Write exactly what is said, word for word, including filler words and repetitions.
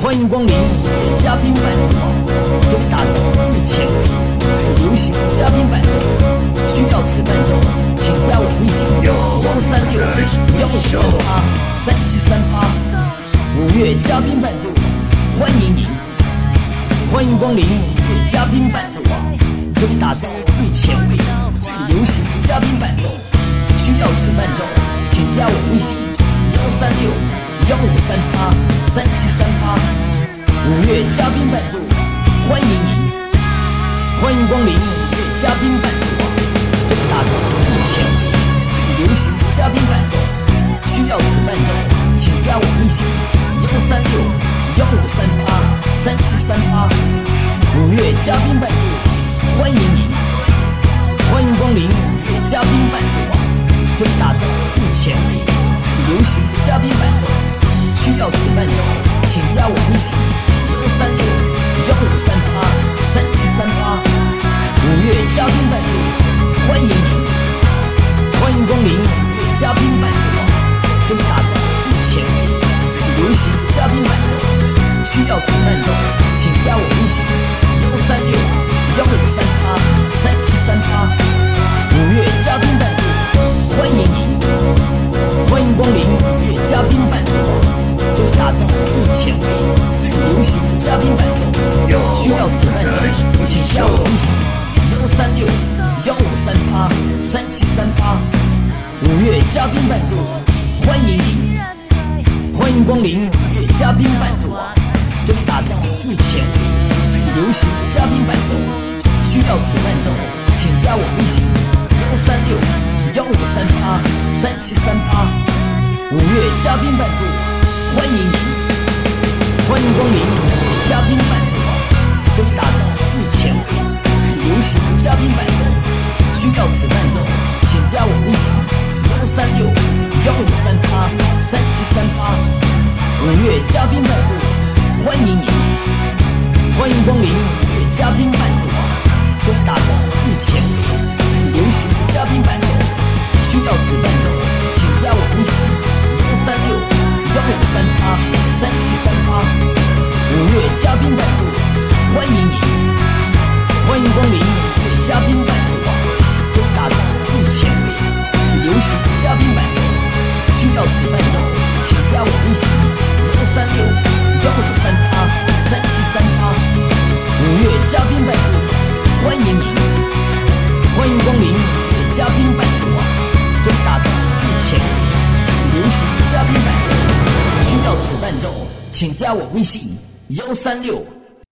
欢迎光临嘉宾伴奏网，这里打造最前卫、最流行嘉宾伴奏。需要此伴奏，请加我微信幺三六幺五三八三七三八。五月嘉宾伴奏，欢迎您！欢迎光临嘉宾伴奏网，这里打造最前卫、最流行嘉宾伴奏。需要此伴奏，请加我微信幺三六幺五三八三七三八。五月嘉宾伴奏，欢迎您！欢迎光临嘉宾伴奏网，这里打造最前卫、最流行嘉宾伴奏。需要此伴奏，请加我微信幺三六幺五三八三七三八。五月嘉宾伴奏，欢迎您！欢迎光临嘉宾伴奏网，这里打造最前卫、最流行嘉宾伴奏。需要此伴奏，请加我微信幺三六幺五三八三七三八。五月嘉宾伴奏，欢迎您！欢迎光临嘉宾伴奏网，这里打造最前卫、最流行嘉宾伴奏。需要此伴奏，请加我微信幺三六幺五三八三七三八。五月嘉宾伴奏，欢迎您！欢迎光临嘉宾伴奏网，这里打造最前卫、最流行嘉宾伴奏。需要此伴奏，请加我微信幺三六幺五三八三七三八。五月嘉宾伴奏，欢迎您！欢迎光临嘉宾伴奏网，这里打造最前卫、最流行嘉宾伴奏。需要此伴奏，请加我微信幺三六幺五三八三七三八。五月嘉宾伴奏，欢迎您！欢迎光临嘉宾伴奏网，这里打造最前卫、最流行嘉宾伴奏。需要此伴奏，请加我微信幺三六幺五三八三七三八。五月嘉宾伴奏，欢迎您！欢迎光临嘉宾伴奏网，这里打造最前卫、最流行嘉宾伴奏。需要此伴奏，请加我微信幺三六幺五三八三七三八。五月嘉宾伴奏，欢迎您！欢迎光临嘉宾伴奏网，这里打造最前卫、最流行嘉宾伴奏。需要此伴奏，请加我微信幺三六幺五三八三七三八。五月嘉宾伴奏，欢迎您！欢迎光临嘉宾伴奏网，这里打造最前卫、最流行嘉宾伴奏。需要此伴奏，请加我微信幺三六